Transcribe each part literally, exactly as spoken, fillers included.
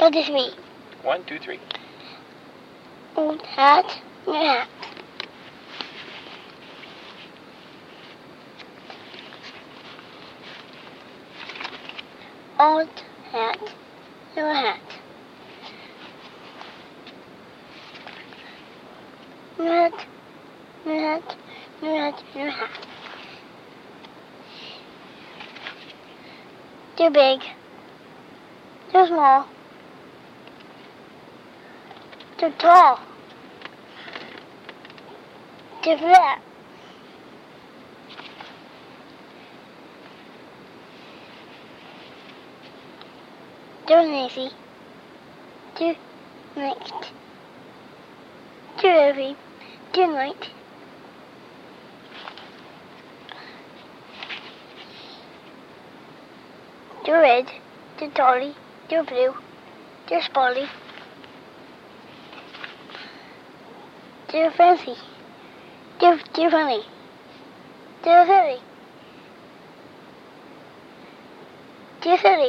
Count to three. One, two, three. Old hat, new hat. Old hat, new hat. New hat, new hat, new hat, new hat. Too big. Too small. Too tall. Too flat. Too lazy. Too light. Too heavy. Too light. Too red. Too tally. Too blue. Too spotty. Too fancy. Too, too funny. Too silly. Too silly.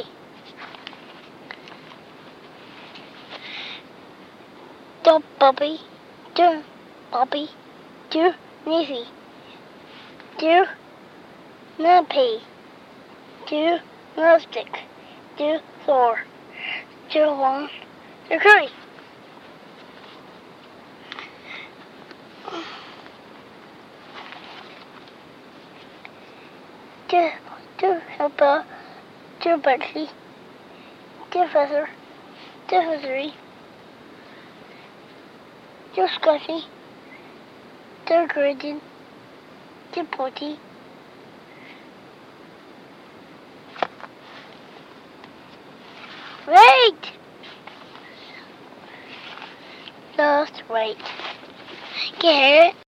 Too Bobby. Too Bobby. Too lazy. Too nappy. Too rustic. Too sore. Too long. Too curly. Too, too helper. Too bugsy. Too feather. Too feathery. Too scratchy. Too gritty. Too potty. Wait! Just wait. Get it?